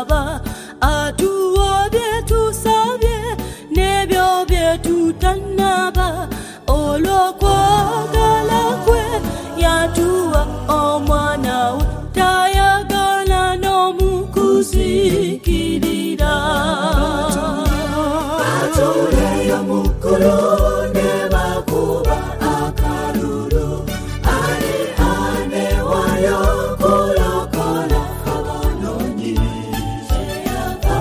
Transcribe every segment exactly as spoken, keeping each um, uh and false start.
ba atua bietu sabie nebio bietu tanaba olo kwa galakwe yatua omwana taya gana no mukusikirira atore ya mukuru nebakuba akaruru ari ane wayo kolokola kabanonyi seyaba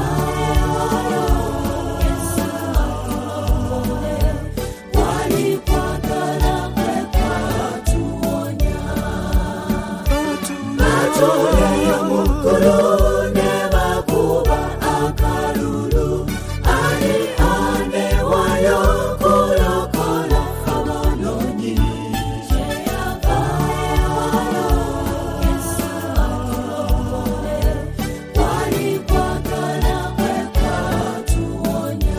Yesu akole wali kwakala kwatuonya atore ya mukuru nebakuba akaruru ari ane wayo kolokola kabanonyi seyaba Yesu akole wali kwakala kwatuonya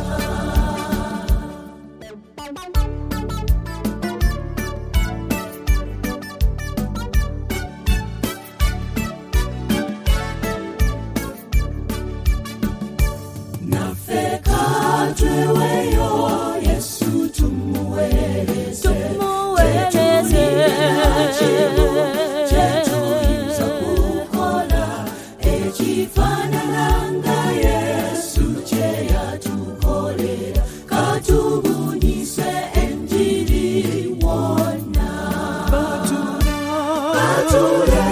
nafeka tweweyo Yesu tumueleze tumueleze chetuiza kukola echifanananga Yesu cheya tukolera katubunise enjiri wona batura batura